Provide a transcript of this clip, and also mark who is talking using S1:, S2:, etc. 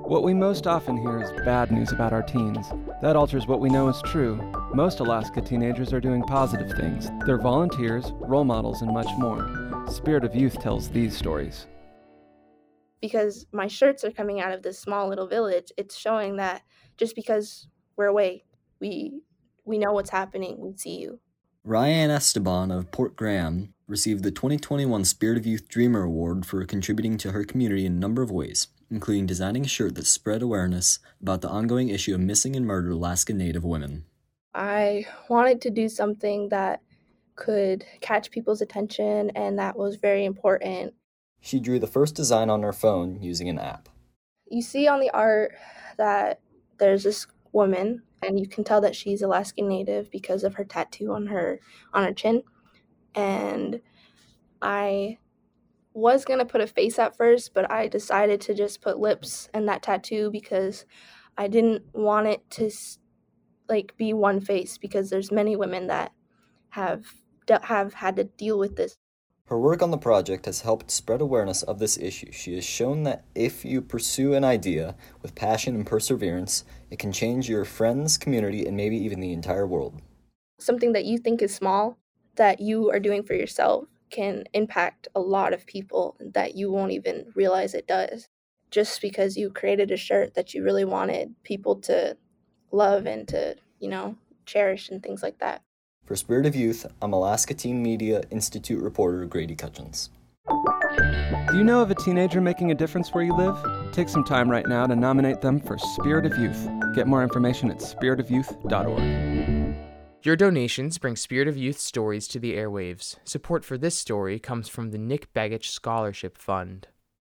S1: What we most often hear is bad news about our teens. That alters what we know is true. Most Alaska teenagers are doing positive things. They're volunteers, role models, and much more. Spirit of Youth tells these stories.
S2: Because my shirts are coming out of this small little village, it's showing that just because we're away, we know what's happening, we see you.
S3: Ryan Esteban of Port Graham received the 2021 Spirit of Youth Dreamer Award for contributing to her community in a number of ways, including designing a shirt that spread awareness about the ongoing issue of missing and murdered Alaska Native women.
S2: I wanted to do something that could catch people's attention and that was very important.
S3: She drew the first design on her phone using an app.
S2: You see on the art that there's this woman, and you can tell that she's Alaskan Native because of her tattoo on her chin. And I was going to put a face at first, but I decided to just put lips and that tattoo because I didn't want it to be one face, because there's many women that have had to deal with this.
S3: Her work on the project has helped spread awareness of this issue. She has shown that if you pursue an idea with passion and perseverance, it can change your friends, community, and maybe even the entire world.
S2: Something that you think is small, that you are doing for yourself, can impact a lot of people that you won't even realize it does. Just because you created a shirt that you really wanted people to love and to, cherish and things like that.
S3: For Spirit of Youth, I'm Alaska Teen Media Institute reporter Grady Cutchins.
S1: Do you know of a teenager making a difference where you live? Take some time right now to nominate them for Spirit of Youth. Get more information at spiritofyouth.org.
S4: Your donations bring Spirit of Youth stories to the airwaves. Support for this story comes from the Nick Begich Scholarship Fund.